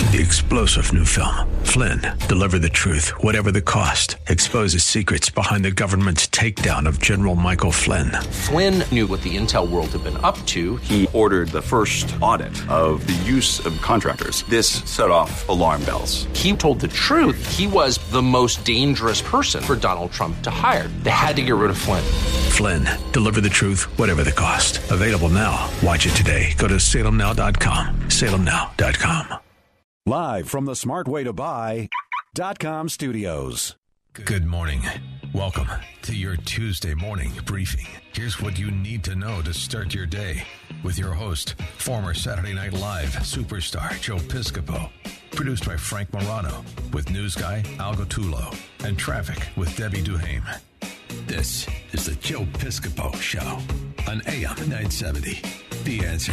The explosive new film, Flynn, deliver the truth, whatever the cost, exposes secrets behind the government's takedown of General Michael Flynn. Flynn knew what the intel world had been up to. He ordered the first audit of the use of contractors. This set off alarm bells. He told the truth. He was the most dangerous person for Donald Trump to hire. They had to get rid of Flynn. Flynn, deliver the truth, whatever the cost. Available now. Watch it today. Go to salemnow.com. salemnow.com. Live from the smartwaytobuy.com studios. Good morning. Welcome to your Tuesday morning briefing. Here's what you need to know to start your day with your host, former Saturday Night Live superstar Joe Piscopo. Produced by Frank Morano with news guy Al Gattullo and traffic with Debbie Duhame. This is the Joe Piscopo Show on AM 970. The Answer.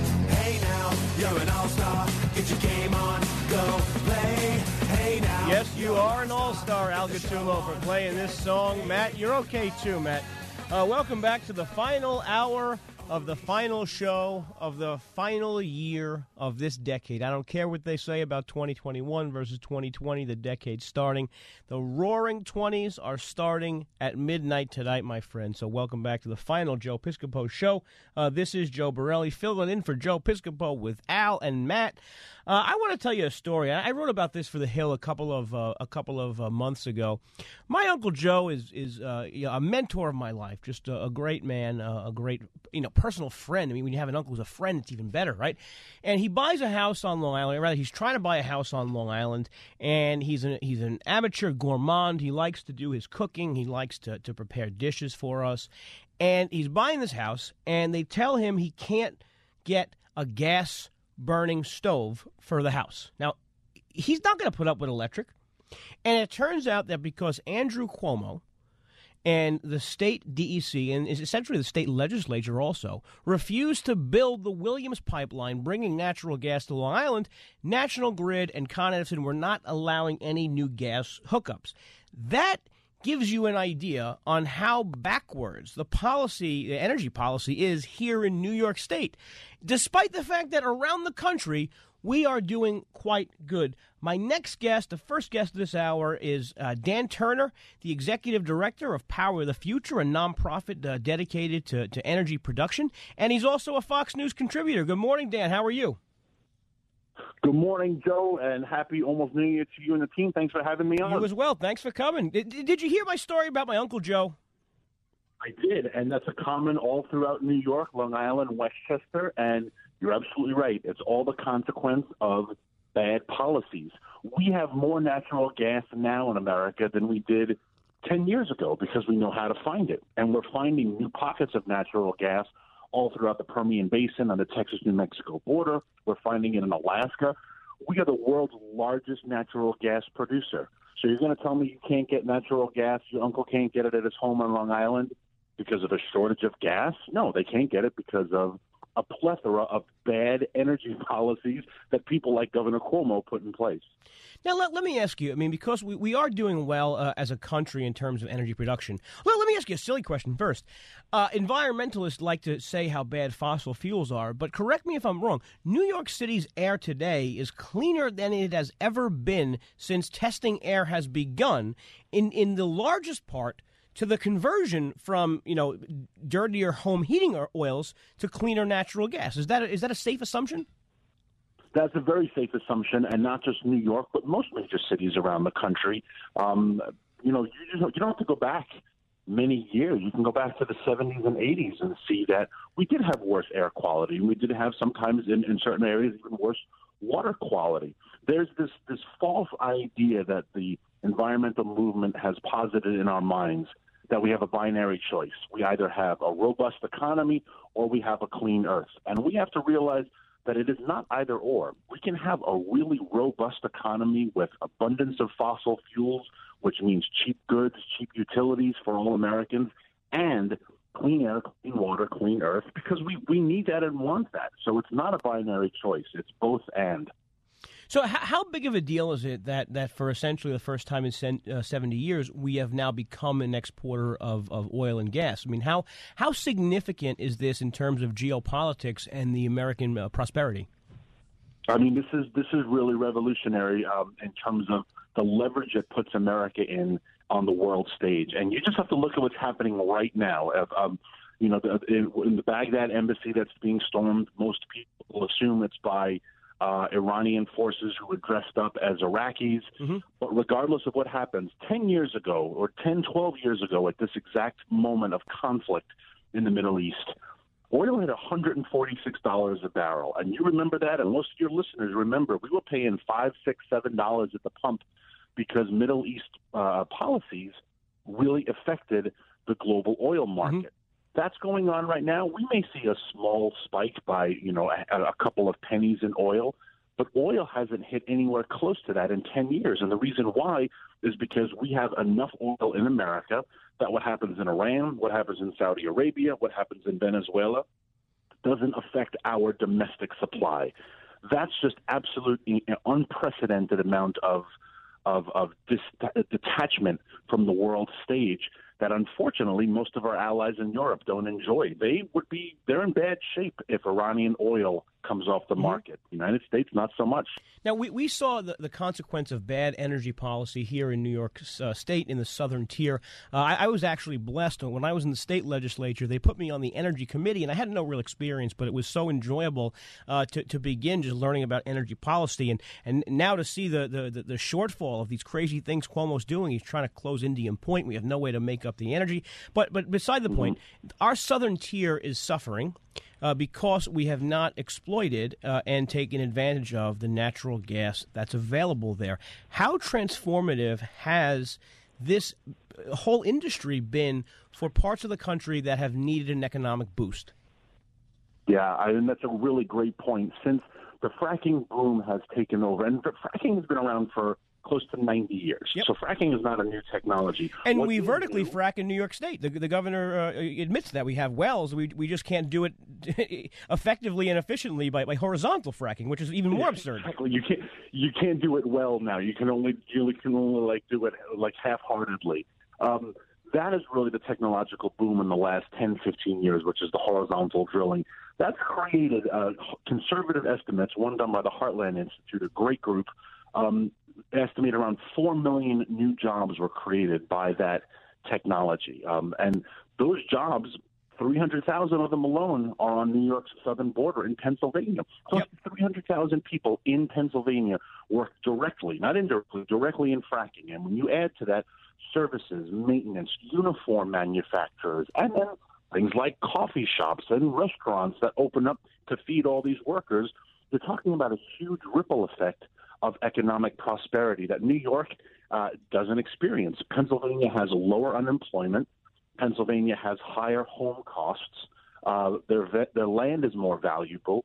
Hey now, you're an all-star. Get your game on, go play. Hey now. Yes, you are an all-star, Al Gattullo, for playing this song. Matt, you're okay too, Matt. Welcome back to the final hour of the final show of the final year of this decade. I don't care what they say about 2021 versus 2020, the decade's starting. The roaring 20s are starting at midnight tonight, my friend. So welcome back to the final Joe Piscopo Show. This is Joe Borelli filling in for Joe Piscopo with Al and Matt. I want to tell you a story. I wrote about this for The Hill a couple of months ago. My Uncle Joe is a mentor of my life, just a great man, a great personal friend. I mean, when you have an uncle who's a friend, it's even better, right? And he buys a house on Long Island. Or rather, he's trying to buy a house on Long Island, and he's an amateur gourmand. He likes to do his cooking. He likes to prepare dishes for us. And he's buying this house, and they tell him he can't get a gas-burning stove for the house. Now, he's not going to put up with electric. And it turns out that because Andrew Cuomo and the state DEC, and essentially the state legislature also, refused to build the Williams pipeline bringing natural gas to Long Island, National Grid and Con Edison were not allowing any new gas hookups. That gives you an idea on how backwards the energy policy is here in New York State, despite the fact that around the country we are doing quite good. My next guest, the first guest of this hour, is Dan Turner, the executive director of Power of the Future, a nonprofit dedicated to energy production, and he's also a Fox News contributor. Good morning, Dan. How are you? Good morning, Joe, and happy almost New Year to you and the team. Thanks for having me on. You as well. Thanks for coming. Did you hear my story about my Uncle Joe? I did, and that's a common all throughout New York, Long Island, Westchester, and you're absolutely right. It's all the consequence of bad policies. We have more natural gas now in America than we did 10 years ago because we know how to find it, and we're finding new pockets of natural gas all throughout the Permian Basin on the Texas-New Mexico border. We're finding it in Alaska. We are the world's largest natural gas producer. So you're going to tell me you can't get natural gas, your uncle can't get it at his home on Long Island because of a shortage of gas? No, they can't get it because of a plethora of bad energy policies that people like Governor Cuomo put in place. Now, let me ask you, because we are doing well as a country in terms of energy production. Well, let me ask you a silly question first. Environmentalists like to say how bad fossil fuels are, but correct me if I'm wrong. New York City's air today is cleaner than it has ever been since testing air has begun, in the largest part to the conversion from, dirtier home heating oils to cleaner natural gas. Is that a safe assumption? That's a very safe assumption, and not just New York, but most major cities around the country. You don't have to go back many years. You can go back to the 70s and 80s and see that we did have worse air quality, and we did have sometimes in certain areas even worse water quality. There's this false idea that the environmental movement has posited in our minds that we have a binary choice. We either have a robust economy or we have a clean earth. And we have to realize that it is not either or. We can have a really robust economy with abundance of fossil fuels, which means cheap goods, cheap utilities for all Americans, and clean air, clean water, clean earth, because we need that and want that. So it's not a binary choice. It's both and. So how big of a deal is it that for essentially the first time in 70 years, we have now become an exporter of oil and gas? I mean, how significant is this in terms of geopolitics and the American prosperity? I mean, this is really revolutionary in terms of the leverage it puts America in on the world stage. And you just have to look at what's happening right now. In the Baghdad embassy that's being stormed, most people assume it's by Iranian forces who were dressed up as Iraqis. Mm-hmm. But regardless of what happens, 10 years ago or 10, 12 years ago at this exact moment of conflict in the Middle East, oil hit $146 a barrel. And you remember that, and most of your listeners remember, we were paying $5, $6, $7 at the pump because Middle East policies really affected the global oil market. Mm-hmm. That's going on right now. We may see a small spike by, a couple of pennies in oil, but oil hasn't hit anywhere close to that in 10 years. And the reason why is because we have enough oil in America that what happens in Iran, what happens in Saudi Arabia, what happens in Venezuela doesn't affect our domestic supply. That's just absolutely unprecedented amount of detachment from the world stage that unfortunately most of our allies in Europe don't enjoy. They're in bad shape if Iranian oil comes off the market. The United States, not so much. Now, we saw the consequence of bad energy policy here in New York State in the southern tier. I was actually blessed when I was in the state legislature. They put me on the energy committee, and I had no real experience, but it was so enjoyable to begin just learning about energy policy. And now to see the shortfall of these crazy things Cuomo's doing. He's trying to close Indian Point. We have no way to make up the energy. But beside the point, our southern tier is suffering because we have not exploited and taken advantage of the natural gas that's available there. How transformative has this whole industry been for parts of the country that have needed an economic boost? Yeah, that's a really great point. Since the fracking boom has taken over, and fracking has been around for close to 90 years. Yep. So fracking is not a new technology. And we vertically frack in New York State. The governor admits that. We have wells. We just can't do it effectively and efficiently by horizontal fracking, which is even more absurd. Exactly. You can't do it well now. You can only do it half-heartedly. That is really the technological boom in the last 10, 15 years, which is the horizontal drilling. That's created conservative estimates, one done by the Heartland Institute, a great group, estimate around 4 million new jobs were created by that technology. And those jobs, 300,000 of them alone are on New York's southern border in Pennsylvania. Close to 300,000 people in Pennsylvania work directly, not indirectly, directly in fracking. And when you add to that services, maintenance, uniform manufacturers, and then things like coffee shops and restaurants that open up to feed all these workers, you're talking about a huge ripple effect of economic prosperity that New York doesn't experience. Pennsylvania has lower unemployment. Pennsylvania has higher home costs. Their land is more valuable.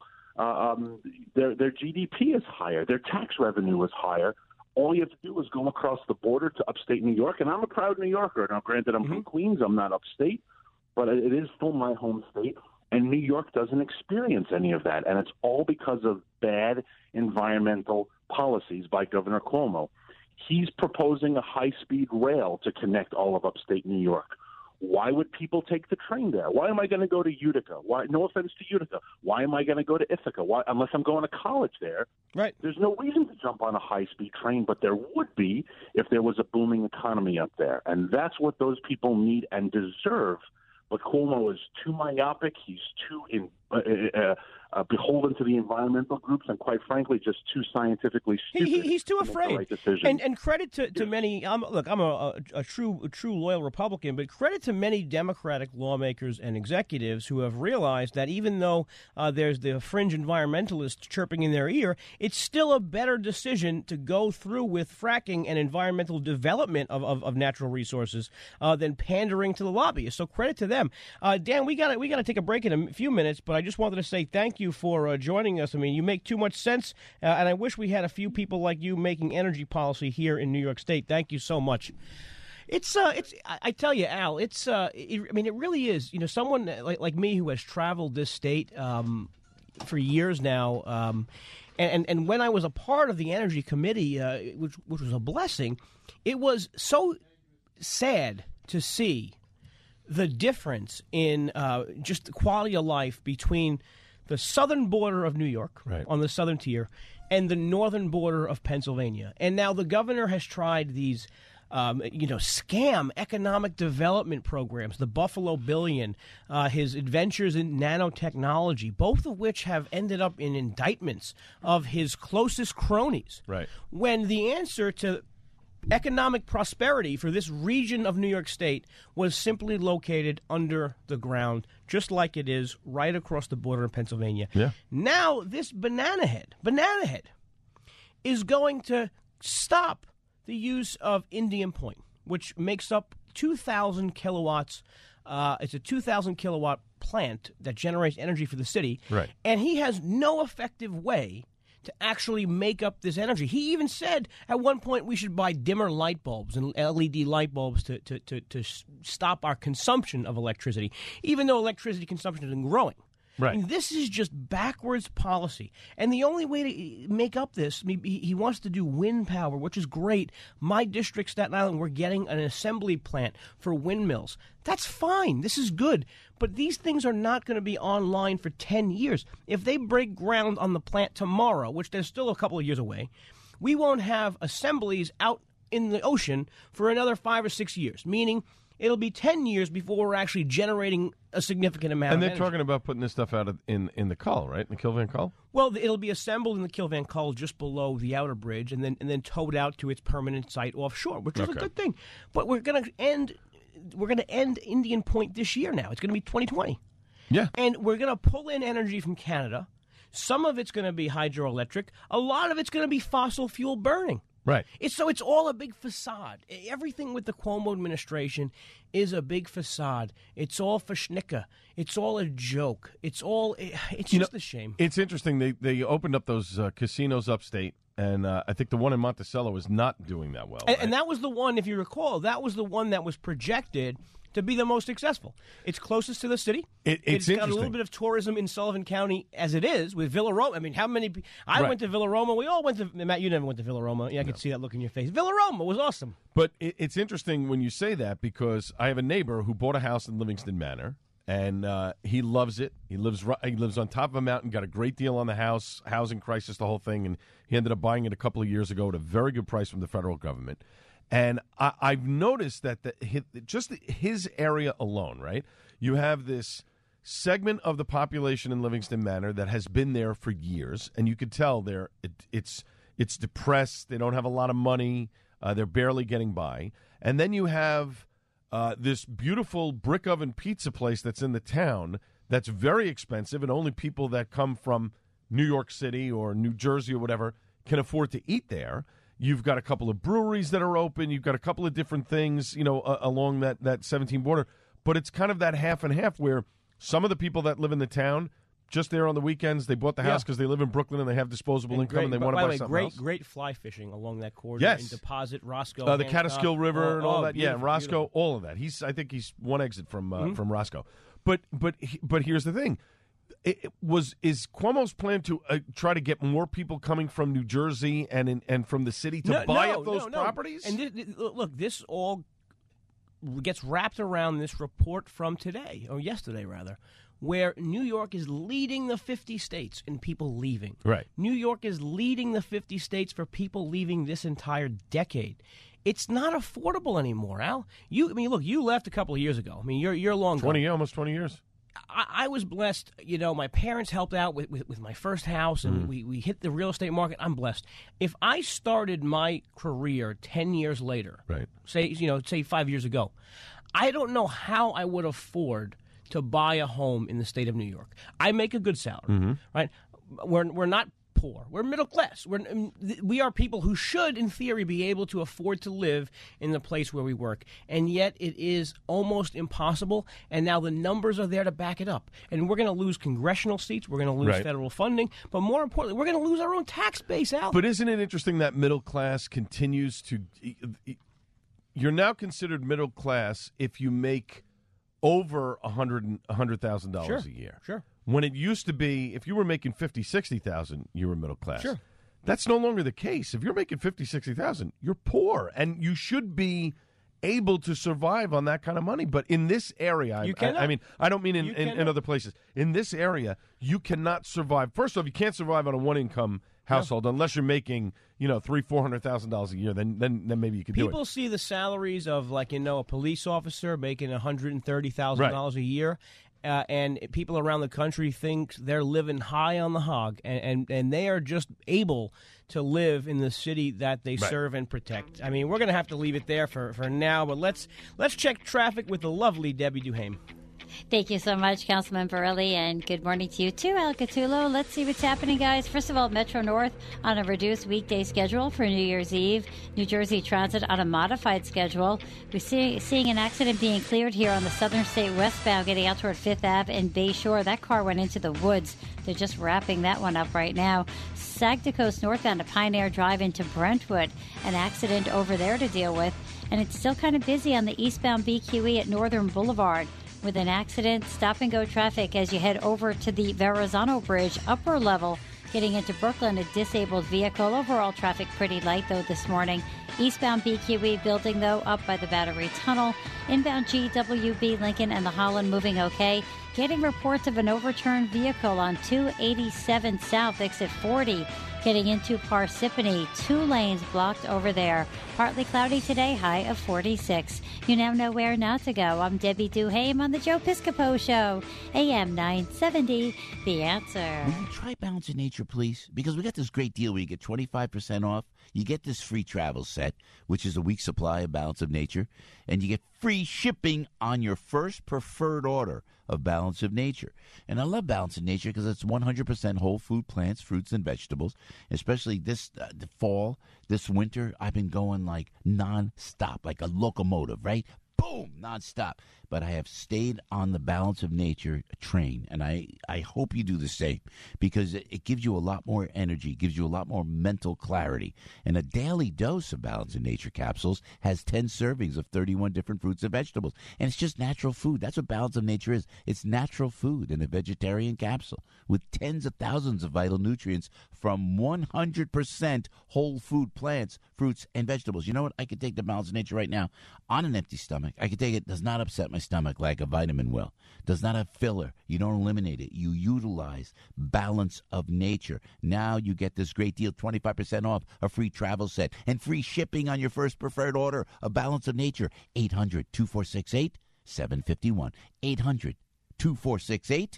Their GDP is higher. Their tax revenue is higher. All you have to do is go across the border to upstate New York, and I'm a proud New Yorker. Now, granted, I'm from Queens. I'm not upstate, but it is still my home state. And New York doesn't experience any of that, and it's all because of bad environmental policies by Governor Cuomo. He's proposing a high-speed rail to connect all of upstate New York. Why would people take the train there? Why am I going to go to Utica? Why? No offense to Utica. Why am I going to go to Ithaca? Why? Unless I'm going to college there. Right. There's no reason to jump on a high-speed train, but there would be if there was a booming economy up there. And that's what those people need and deserve. But Cuomo is too myopic. He's too beholden to the environmental groups, and quite frankly, just too scientifically stupid. He's too afraid. Right decision. And credit to many. I'm a true loyal Republican, but credit to many Democratic lawmakers and executives who have realized that even though there's the fringe environmentalists chirping in their ear, it's still a better decision to go through with fracking and environmental development of natural resources than pandering to the lobbyists. So credit to them. Dan, we got to take a break in a few minutes, but I just wanted to say thank you for joining us. I mean, you make too much sense, and I wish we had a few people like you making energy policy here in New York State. Thank you so much. It's I tell you, Al, it really is. You know, someone like me who has traveled this state for years now, and when I was a part of the Energy Committee, which was a blessing, it was so sad to see the difference in just the quality of life between the southern border of New York on the southern tier and the northern border of Pennsylvania. And now the governor has tried these scam economic development programs, the Buffalo Billion, his adventures in nanotechnology, both of which have ended up in indictments of his closest cronies. Right. When the answer to economic prosperity for this region of New York State was simply located under the ground, just like it is right across the border in Pennsylvania. Yeah. Now this banana head is going to stop the use of Indian Point, which makes up 2,000 kilowatts. It's a 2,000 kilowatt plant that generates energy for the city. Right. And he has no effective way to actually make up this energy. He even said at one point we should buy dimmer light bulbs and LED light bulbs to stop our consumption of electricity, even though electricity consumption has been growing. Right. I mean, this is just backwards policy. And the only way to make up this, he wants to do wind power, which is great. My district, Staten Island, we're getting an assembly plant for windmills. That's fine. This is good. But these things are not going to be online for 10 years. If they break ground on the plant tomorrow, which they're still a couple of years away, we won't have assemblies out in the ocean for another 5 or 6 years, meaning it'll be 10 years before we're actually generating a significant amount of energy. And they're talking about putting this stuff out in the Cull, right? In the Kilvan Cull? Well, it'll be assembled in the Kilvan Cull just below the outer bridge and then towed out to its permanent site offshore, which is a good thing. But we're going to end Indian Point this year now. It's going to be 2020. Yeah. And we're going to pull in energy from Canada. Some of it's going to be hydroelectric. A lot of it's going to be fossil fuel burning. Right. It's all a big facade. Everything with the Cuomo administration is a big facade. It's all for schnicka. It's all a joke. It's just a shame. It's interesting. They opened up those casinos upstate, and I think the one in Monticello is not doing that well. And that was the one, if you recall, that was the one that was projected to be the most successful. It's closest to the city. It's got a little bit of tourism in Sullivan County as it is with Villa Roma. I mean, how many? I went to Villa Roma. We all went to. Matt, you never went to Villa Roma. Yeah, I could see that look in your face. Villa Roma was awesome. But it's interesting when you say that because I have a neighbor who bought a house in Livingston Manor, and he loves it. He lives on top of a mountain, got a great deal on the house, housing crisis, the whole thing, and he ended up buying it a couple of years ago at a very good price from the federal government. And I've noticed that just his area alone, right? You have this segment of the population in Livingston Manor that has been there for years, and you could tell it's depressed. They don't have a lot of money. They're barely getting by. And then you have this beautiful brick oven pizza place that's in the town that's very expensive, and only people that come from New York City or New Jersey or whatever can afford to eat there. You've got a couple of breweries that are open. You've got a couple of different things, along that 17 border. But it's kind of that half and half where some of the people that live in the town, just there on the weekends, they bought the house because they live in Brooklyn and they have disposable income and they want to buy something else. Great fly fishing along that corridor. Yes. In Deposit, Roscoe. The Catskill River and all that. Yeah, Roscoe, beautiful. all of that. I think he's one exit from Roscoe. But here's the thing. Is Cuomo's plan to try to get more people coming from New Jersey and from the city to buy up those properties? And look, this all gets wrapped around this report from today, or yesterday rather, where New York is leading the 50 states in people leaving. Right. New York is leading the 50 states for people leaving this entire decade. It's not affordable anymore, Al. Look, you left a couple of years ago. I mean, you're long gone. Almost 20 years. I was blessed. My parents helped out with my first house, and we hit the real estate market. I'm blessed. If I started my career 10 years later, right? Say 5 years ago, I don't know how I would afford to buy a home in the state of New York. I make a good salary, right? We're not poor. We're middle class. We are people who should, in theory, be able to afford to live in the place where we work. And yet it is almost impossible. And now the numbers are there to back it up. And we're going to lose congressional seats. We're going to lose federal funding. But more importantly, we're going to lose our own tax base, Al. But isn't it interesting that middle class continues to... You're now considered middle class if you make over $100,000 a year. Sure. When it used to be, if you were making $50,000-$60,000, you were middle class. Sure. That's no longer the case. If you're making $50,000-$60,000, you're poor, and you should be able to survive on that kind of money. But in this area, I don't mean in other places. In this area, you cannot survive. First off, you can't survive on a one-income household, unless you're making $300,000-$400,000 a year. Then maybe you could do it. People see the salaries of a police officer making $130,000 a year. And people around the country think they're living high on the hog, and they are just able to live in the city that they serve and protect. I mean, we're going to have to leave it there for now, but let's check traffic with the lovely Debbie Duhame. Thank you so much, Councilman Borelli, and good morning to you too, Al Catullo. Let's see what's happening, guys. First of all, Metro North on a reduced weekday schedule for New Year's Eve. New Jersey Transit on a modified schedule. We're seeing an accident being cleared here on the Southern State westbound, getting out toward 5th Ave and Bay Shore. That car went into the woods. They're just wrapping that one up right now. Sagda Coast northbound to Pioneer Drive into Brentwood. An accident over there to deal with. And it's still kind of busy on the eastbound BQE at Northern Boulevard, with an accident, stop-and-go traffic as you head over to the Verrazano Bridge, upper level, getting into Brooklyn, a disabled vehicle. Overall traffic pretty light, though, this morning. Eastbound BQE building, though, up by the Battery Tunnel. Inbound GWB Lincoln and the Holland moving okay. Getting reports of an overturned vehicle on 287 South, exit 40. Getting into Parsippany, 2 lanes blocked over there. Partly cloudy today, high of 46. You now know where now to go. I'm Debbie Duhame on the Joe Piscopo Show, AM 970, The Answer. Will you try Balance of Nature, please? Because we got this great deal where you get 25% off. You get this free travel set, which is a week's supply of Balance of Nature, and you get free shipping on your first preferred order of Balance of Nature. And I love Balance of Nature because it's 100% whole food plants, fruits, and vegetables. Especially this the fall, this winter, I've been going like nonstop, like a locomotive, right? Boom, nonstop. But I have stayed on the Balance of Nature train, and I hope you do the same, because it gives you a lot more energy, gives you a lot more mental clarity. And a daily dose of Balance of Nature capsules has 10 servings of 31 different fruits and vegetables. And it's just natural food. That's what Balance of Nature is. It's natural food in a vegetarian capsule with tens of thousands of vital nutrients from 100% whole food plants, fruits, and vegetables. You know what? I could take the Balance of Nature right now on an empty stomach. I could take it. Does not upset my stomach like a vitamin will. Does not have filler. You don't eliminate it. You utilize Balance of Nature. Now you get this great deal, 25% off, a free travel set, and free shipping on your first preferred order of Balance of Nature. 800-2468-751. 800-2468-751.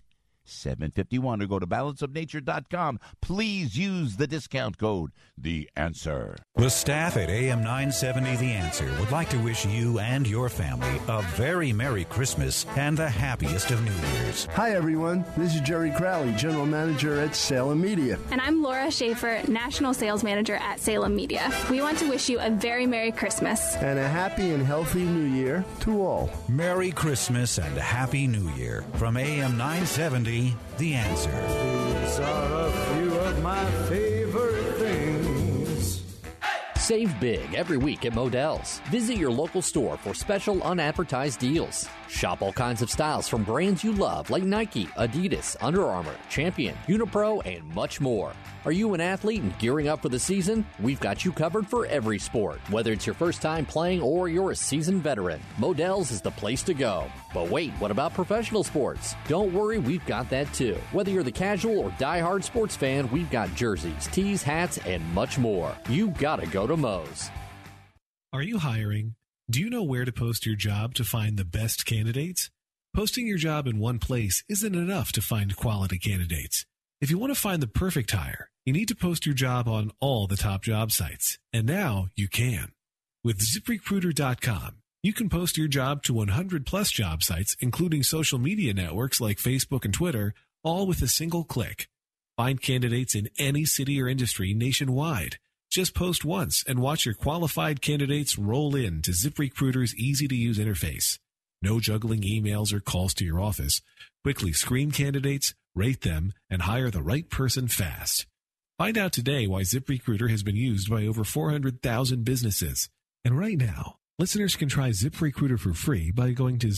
751 or go to balanceofnature.com. Please use the discount code The Answer. The staff at AM 970 The Answer would like to wish you and your family a very Merry Christmas and the happiest of New Year's. Hi everyone, this is Jerry Crowley, General Manager at Salem Media. And I'm Laura Schaefer, National Sales Manager at Salem Media. We want to wish you a very Merry Christmas. And a happy and healthy New Year to all. Merry Christmas and a Happy New Year from AM 970 The Answer. These are a few of my favorite things. Save big every week at Modell's. Visit your local store for special unadvertised deals. Shop all kinds of styles from brands you love like Nike, Adidas, Under Armour, Champion, Unipro, and much more. Are you an athlete and gearing up for the season? We've got you covered for every sport. Whether it's your first time playing or you're a seasoned veteran, Modell's is the place to go. But wait, what about professional sports? Don't worry, we've got that too. Whether you're the casual or diehard sports fan, we've got jerseys, tees, hats, and much more. You gotta go to Moe's. Are you hiring? Do you know where to post your job to find the best candidates? Posting your job in one place isn't enough to find quality candidates. If you want to find the perfect hire, you need to post your job on all the top job sites. And now you can. With ZipRecruiter.com, you can post your job to 100-plus job sites, including social media networks like Facebook and Twitter, all with a single click. Find candidates in any city or industry nationwide. Just post once and watch your qualified candidates roll in to ZipRecruiter's easy-to-use interface. No juggling emails or calls to your office. Quickly screen candidates, rate them, and hire the right person fast. Find out today why ZipRecruiter has been used by over 400,000 businesses. And right now, listeners can try ZipRecruiter for free by going to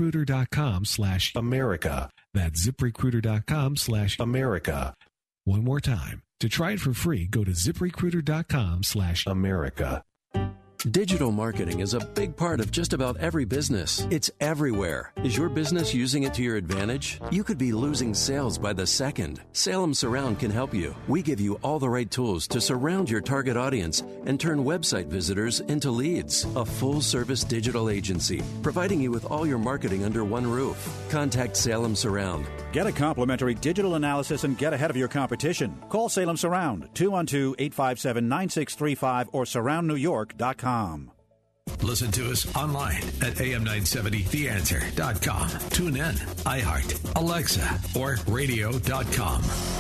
ZipRecruiter.com/America. That's ZipRecruiter.com/America. One more time. To try it for free, go to ZipRecruiter.com/America. Digital marketing is a big part of just about every business. It's everywhere. Is your business using it to your advantage? You could be losing sales by the second. Salem Surround can help you. We give you all the right tools to surround your target audience and turn website visitors into leads. A full-service digital agency, providing you with all your marketing under one roof. Contact Salem Surround. Get a complimentary digital analysis and get ahead of your competition. Call Salem Surround, 212-857-9635 or surroundnewyork.com. Listen to us online at am970theanswer.com. Tune in, iHeart, Alexa, or radio.com.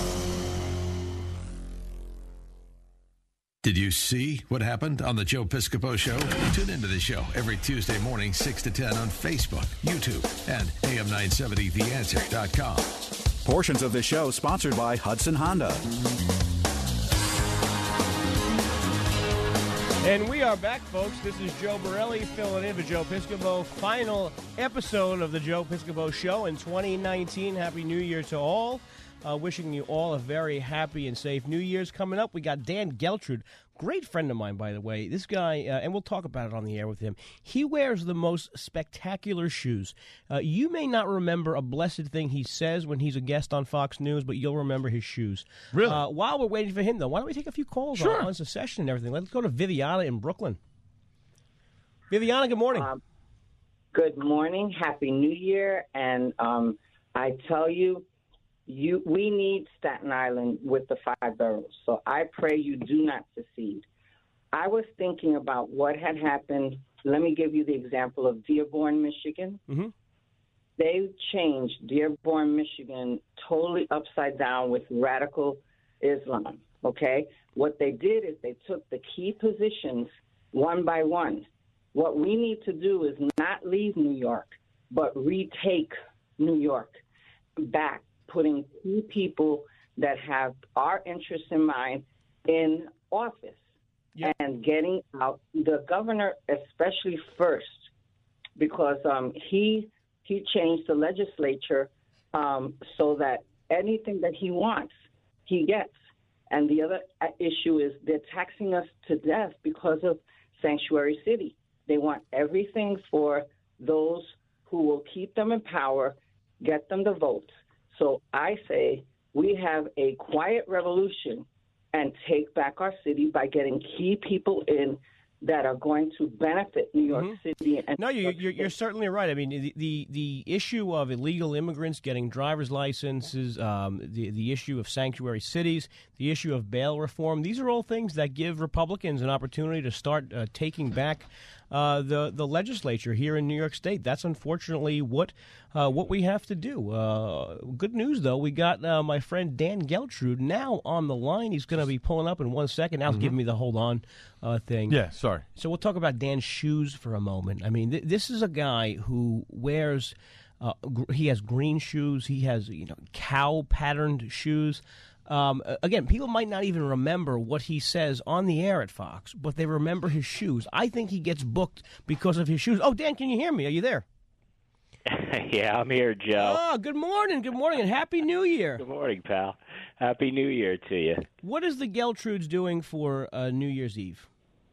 Did you see what happened on the Joe Piscopo Show? Tune into the show every Tuesday morning, 6 to 10 on Facebook, YouTube, and am970theanswer.com. Portions of this show sponsored by Hudson Honda. And we are back, folks. This is Joe Borelli filling in for Joe Piscopo. Final episode of the Joe Piscopo Show in 2019. Happy New Year to all. Wishing you all a very happy and safe New Year's. Coming up, we got Dan Geltrude, great friend of mine, by the way. This guy, and we'll talk about it on the air with him, he wears the most spectacular shoes. You may not remember a blessed thing he says when he's a guest on Fox News, but you'll remember his shoes. Really? While we're waiting for him, though, why don't we take a few calls on Secession and everything? Let's go to Viviana in Brooklyn. Viviana, good morning. Good morning. Happy New Year. And I tell you, we need Staten Island with the 5 boroughs. So I pray you do not secede. I was thinking about what had happened. Let me give you the example of Dearborn, Michigan. Mm-hmm. They changed Dearborn, Michigan totally upside down with radical Islam, okay? What they did is they took the key positions one by one. What we need to do is not leave New York, but retake New York back, putting key people that have our interests in mind in office and getting out the governor, especially first, because he changed the legislature so that anything that he wants, he gets. And the other issue is they're taxing us to death because of Sanctuary City. They want everything for those who will keep them in power, get them the votes. So I say we have a quiet revolution and take back our city by getting key people in that are going to benefit New York City. And no, you're certainly right. I mean, the issue of illegal immigrants getting driver's licenses, the issue of sanctuary cities, the issue of bail reform, these are all things that give Republicans an opportunity to start taking back the legislature here in New York State. That's unfortunately what we have to do. Good news, though, we got my friend Dan Geltrude now on the line. He's going to be pulling up in 1 second. Now, give me the hold on thing. Yeah, sorry. So we'll talk about Dan's shoes for a moment. I mean, this is a guy who wears. He has green shoes. He has cow patterned shoes. Again, people might not even remember what he says on the air at Fox, but they remember his shoes. I think he gets booked because of his shoes. Oh, Dan, can you hear me? Are you there? Yeah, I'm here, Joe. Oh, good morning, and Happy New Year. Good morning, pal. Happy New Year to you. What is the Geltrudes doing for New Year's Eve?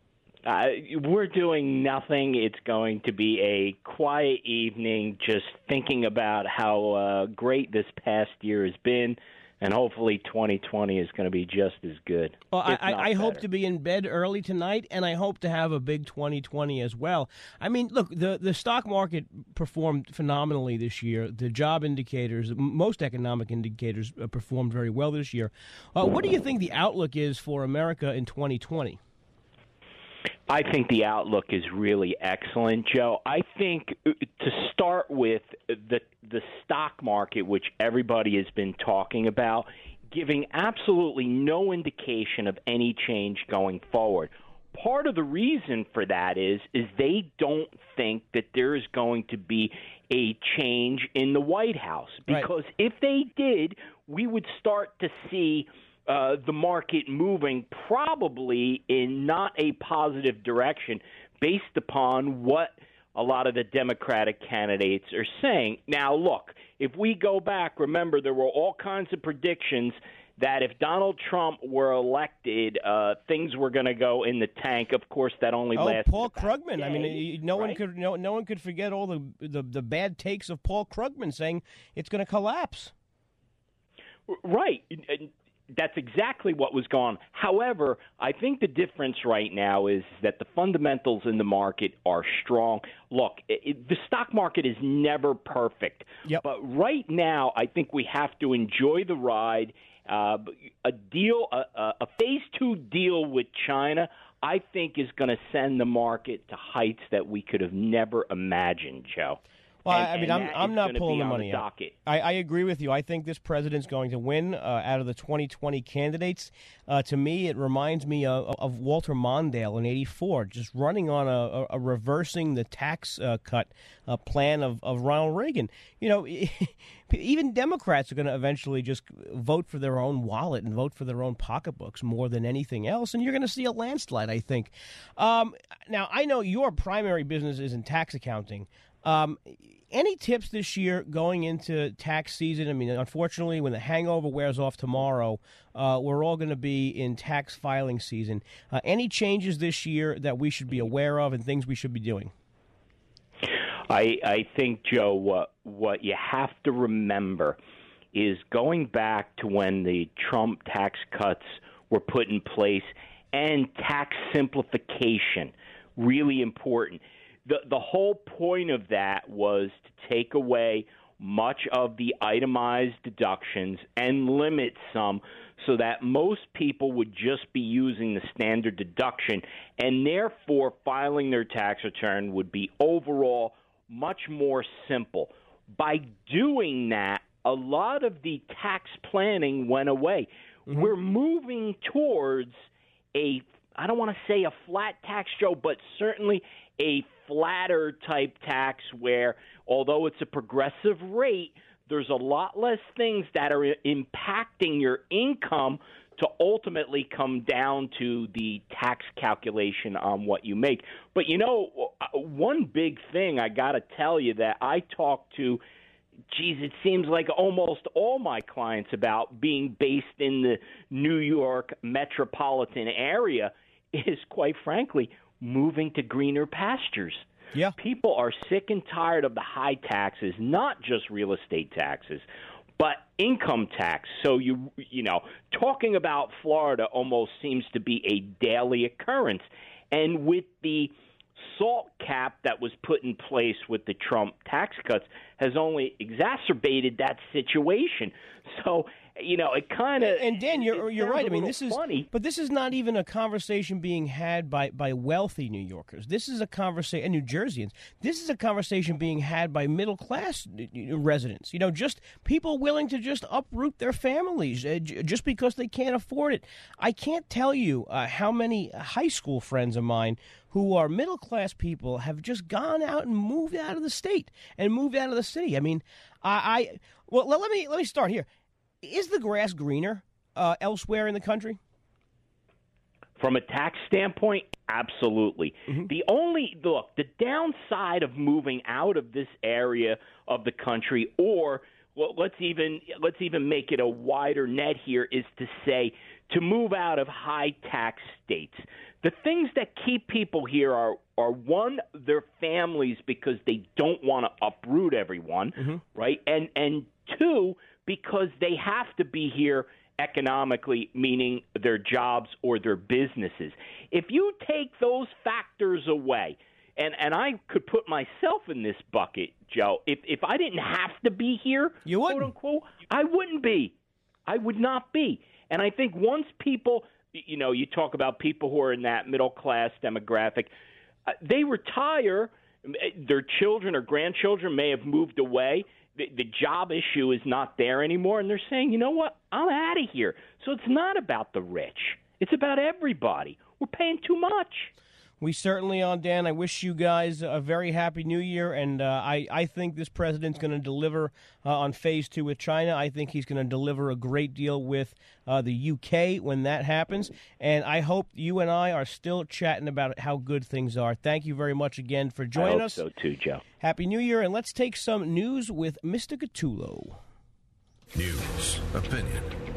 We're doing nothing. It's going to be a quiet evening, just thinking about how great this past year has been. And hopefully 2020 is going to be just as good. Well, I hope to be in bed early tonight, and I hope to have a big 2020 as well. I mean, look, the stock market performed phenomenally this year. The job indicators, most economic indicators, performed very well this year. What do you think the outlook is for America in 2020? I think the outlook is really excellent, Joe. I think to start with the stock market, which everybody has been talking about, giving absolutely no indication of any change going forward. Part of the reason for that is they don't think that there is going to be a change in the White House. Because if they did, we would start to see the market moving probably in not a positive direction based upon what a lot of the Democratic candidates are saying. Now, look, if we go back, remember there were all kinds of predictions that if Donald Trump were elected, things were going to go in the tank. Of course, that only lasted. Paul Krugman. Day, I mean, no one could forget all the bad takes of Paul Krugman saying it's going to collapse. Right. That's exactly what was going on. However, I think the difference right now is that the fundamentals in the market are strong. Look, the stock market is never perfect. Yep. But right now, I think we have to enjoy the ride. A phase 2 deal with China, I think, is going to send the market to heights that we could have never imagined, Joe. Well, I'm not pulling the money out. I agree with you. I think this president's going to win out of the 2020 candidates. To me, it reminds me of Walter Mondale in '84, just running on a reversing the tax cut plan of Ronald Reagan. You know, even Democrats are going to eventually just vote for their own wallet and vote for their own pocketbooks more than anything else, and you're going to see a landslide, I think. Now, I know your primary business is in tax accounting. Any tips this year going into tax season? I mean, unfortunately, when the hangover wears off tomorrow, we're all going to be in tax filing season. Any changes this year that we should be aware of and things we should be doing? I think, Joe, what you have to remember is going back to when the Trump tax cuts were put in place and tax simplification, really important. The whole point of that was to take away much of the itemized deductions and limit some so that most people would just be using the standard deduction, and therefore filing their tax return would be overall much more simple. By doing that, a lot of the tax planning went away. Mm-hmm. We're moving towards I don't want to say a flat tax, Joe, but certainly a flatter type tax where, although it's a progressive rate, there's a lot less things that are impacting your income to ultimately come down to the tax calculation on what you make. But, you know, one big thing I got to tell you that I talk to, it seems like almost all my clients about being based in the New York metropolitan area is, quite frankly, moving to greener pastures. Yeah. People are sick and tired of the high taxes, not just real estate taxes, but income tax. So, you know, talking about Florida almost seems to be a daily occurrence. And with the SALT cap that was put in place with the Trump tax cuts has only exacerbated that situation. So, you know, it kind of... And Dan, you're right. I mean, this is funny. But this is not even a conversation being had by wealthy New Yorkers. This is a conversation, and New Jerseyans. This is a conversation being had by middle-class residents. You know, just people willing to just uproot their families just because they can't afford it. I can't tell you how many high school friends of mine who are middle-class people have just gone out and moved out of the state and moved out of the city. I mean, well, let me start here. Is the grass greener elsewhere in the country? From a tax standpoint, absolutely. Mm-hmm. The downside of moving out of this area of the country, or let's even make it a wider net here, is to say to move out of high tax states. The things that keep people here are one, their families, because they don't want to uproot everyone, mm-hmm. right? And two, because they have to be here economically, meaning their jobs or their businesses. If you take those factors away, and I could put myself in this bucket, Joe, if I didn't have to be here, you wouldn't. Quote unquote, I wouldn't be. I would not be. And I think once people, you know, you talk about people who are in that middle class demographic, they retire, their children or grandchildren may have moved away. The job issue is not there anymore, and they're saying, you know what, I'm out of here. So it's not about the rich. It's about everybody. We're paying too much. We certainly are, Dan. I wish you guys a very happy New Year, and I think this president's going to deliver on Phase 2 with China. I think he's going to deliver a great deal with the UK when that happens, and I hope you and I are still chatting about how good things are. Thank you very much again for joining us. I hope so too, Joe. Happy New Year, and let's take some news with Mr. Gattulo. News, opinion, passion.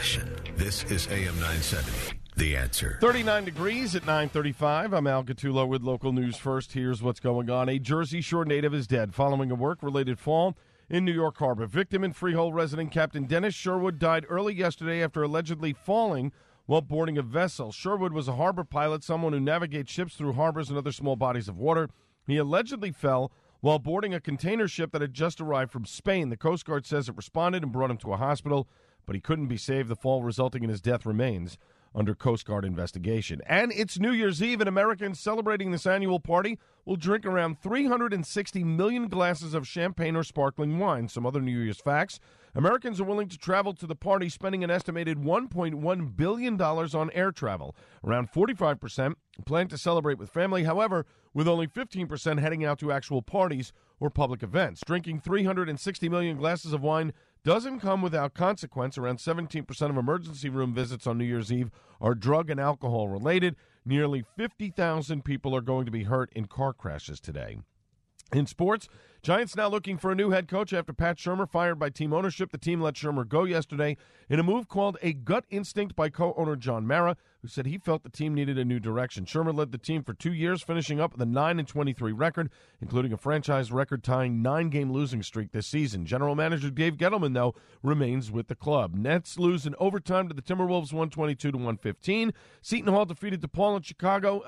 passion. This is AM 970, The Answer. 39 degrees at 9:35. I'm Al Gattullo with local news first. Here's what's going on. A Jersey Shore native is dead following a work-related fall in New York Harbor. Victim and Freehold resident Captain Dennis Sherwood died early yesterday after allegedly falling while boarding a vessel. Sherwood was a harbor pilot, someone who navigates ships through harbors and other small bodies of water. He allegedly fell while boarding a container ship that had just arrived from Spain. The Coast Guard says it responded and brought him to a hospital, but he couldn't be saved. The fall resulting in his death remains under Coast Guard investigation. And it's New Year's Eve, and Americans celebrating this annual party will drink around 360 million glasses of champagne or sparkling wine. Some other New Year's facts: Americans are willing to travel to the party, spending an estimated $1.1 billion on air travel. Around 45% plan to celebrate with family, however, with only 15% heading out to actual parties or public events. Drinking 360 million glasses of wine doesn't come without consequence. Around 17% of emergency room visits on New Year's Eve are drug and alcohol related. Nearly 50,000 people are going to be hurt in car crashes today. In sports, Giants now looking for a new head coach after Pat Shurmur fired by team ownership. The team let Shurmur go yesterday in a move called a gut instinct by co-owner John Mara, who said he felt the team needed a new direction. Shurmur led the team for 2 years, finishing up with a 9-23 record, including a franchise record-tying 9-game losing streak this season. General manager Dave Gettleman, though, remains with the club. Nets lose in overtime to the Timberwolves, 122-115. Seton Hall defeated DePaul in Chicago,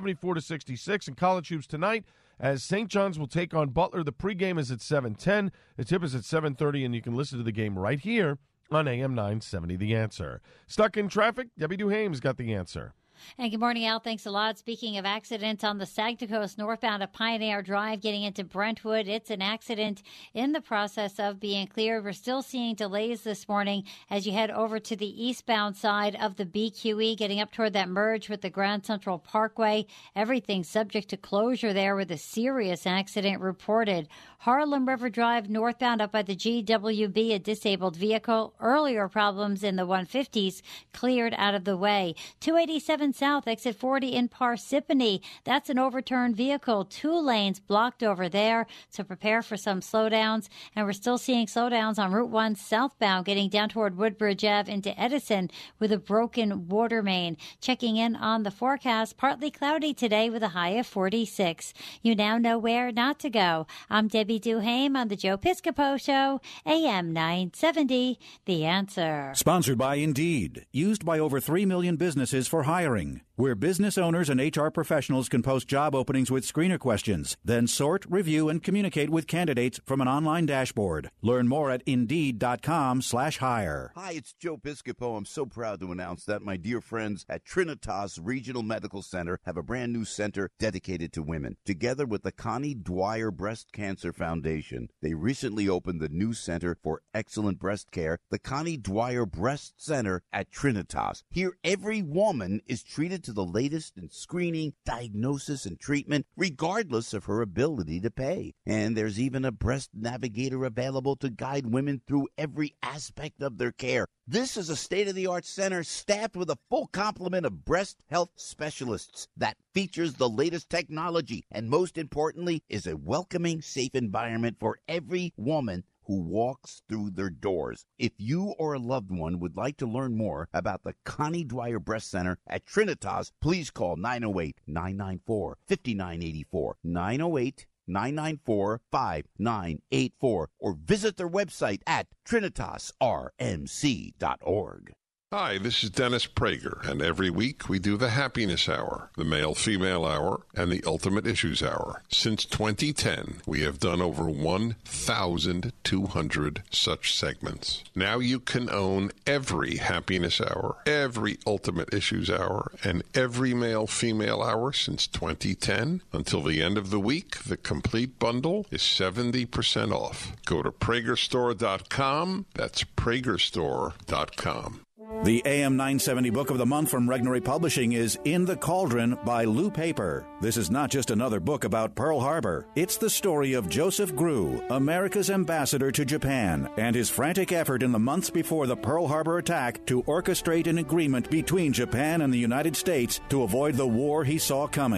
74-66. In college hoops tonight, as St. John's will take on Butler. The pregame is at 7:10. The tip is at 7:30, and you can listen to the game right here on AM 970, The Answer. Stuck in traffic? Debbie Duhame's got the answer. And good morning, Al. Thanks a lot. Speaking of accidents, on the Saginaw Coast northbound at Pioneer Drive getting into Brentwood, it's an accident in the process of being cleared. We're still seeing delays this morning as you head over to the eastbound side of the BQE, getting up toward that merge with the Grand Central Parkway. Everything's subject to closure there with a serious accident reported. Harlem River Drive northbound up by the GWB, a disabled vehicle. Earlier problems in the 150s cleared out of the way. 287 South, exit 40 in Parsippany. That's an overturned vehicle. 2 lanes blocked over there, so prepare for some slowdowns. And we're still seeing slowdowns on Route 1 southbound, getting down toward Woodbridge Ave into Edison with a broken water main. Checking in on the forecast, partly cloudy today with a high of 46. You now know where not to go. I'm Debbie Duhame on the Joe Piscopo Show, AM 970, The Answer. Sponsored by Indeed, used by over 3 million businesses for hiring, where business owners and HR professionals can post job openings with screener questions, then sort, review, and communicate with candidates from an online dashboard. Learn more at Indeed.com/hire. Hi, it's Joe Piscopo. I'm so proud to announce that my dear friends at Trinitas Regional Medical Center have a brand new center dedicated to women. Together with the Connie Dwyer Breast Cancer Foundation, they recently opened the new Center for Excellent Breast Care, the Connie Dwyer Breast Center at Trinitas. Here, every woman is treated to the latest in screening, diagnosis, and treatment, regardless of her ability to pay. And there's even a breast navigator available to guide women through every aspect of their care. This is a state-of-the-art center staffed with a full complement of breast health specialists that features the latest technology and, most importantly, is a welcoming, safe environment for every woman who walks through their doors. If you or a loved one would like to learn more about the Connie Dwyer Breast Center at Trinitas, please call 908-994-5984, 908-994-5984, or visit their website at trinitasrmc.org. Hi, this is Dennis Prager, and every week we do the Happiness Hour, the Male-Female Hour, and the Ultimate Issues Hour. Since 2010, we have done over 1,200 such segments. Now you can own every Happiness Hour, every Ultimate Issues Hour, and every Male-Female Hour since 2010. Until the end of the week, the complete bundle is 70% off. Go to PragerStore.com. That's PragerStore.com. The AM 970 book of the month from Regnery Publishing is In the Cauldron by Lou Paper. This is not just another book about Pearl Harbor. It's the story of Joseph Grew, America's ambassador to Japan, and his frantic effort in the months before the Pearl Harbor attack to orchestrate an agreement between Japan and the United States to avoid the war he saw coming.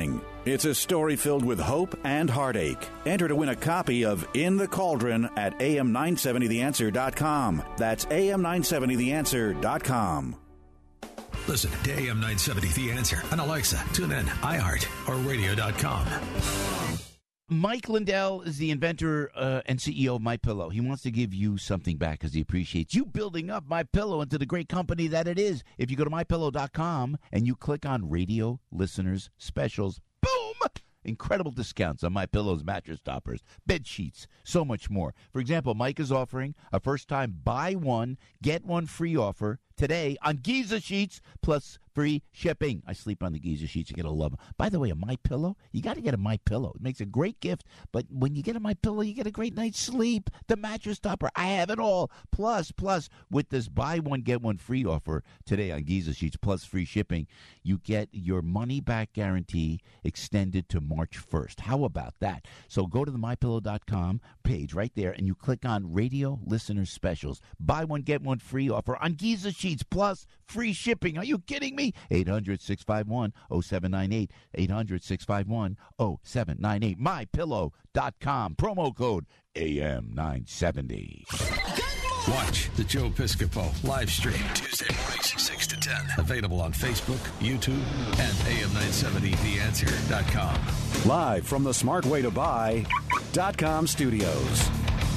It's a story filled with hope and heartache. Enter to win a copy of In the Cauldron at am970theanswer.com. That's am970theanswer.com. Listen to AM 970 The Answer on Alexa, TuneIn, iHeart, or radio.com. Mike Lindell is the inventor and CEO of MyPillow. He wants to give you something back because he appreciates you building up MyPillow into the great company that it is. If you go to MyPillow.com and you click on Radio Listeners Specials, boom! Incredible discounts on MyPillow's mattress toppers, bed sheets, so much more. For example, Mike is offering a first-time buy one, get one free offer today on Giza sheets plus free shipping. I sleep on the Giza sheets. You're going to love them. By the way, a MyPillow, you got to get a MyPillow. It makes a great gift, but when you get a MyPillow, you get a great night's sleep. The mattress topper, I have it all. Plus, with this buy one, get one free offer today on Giza sheets plus free shipping, you get your money-back guarantee extended to March 1st. How about that? So go to the MyPillow.com page right there, and you click on Radio Listener Specials. Buy one, get one free offer on Giza sheets plus free shipping. Are you kidding me? 800-651-0798. 800-651-0798. MyPillow.com. Promo code AM970. Watch the Joe Piscopo live stream Tuesday mornings 6 to 10. Available on Facebook, YouTube, and AM970theanswer.com. Live from the smartwaytobuy.com studios.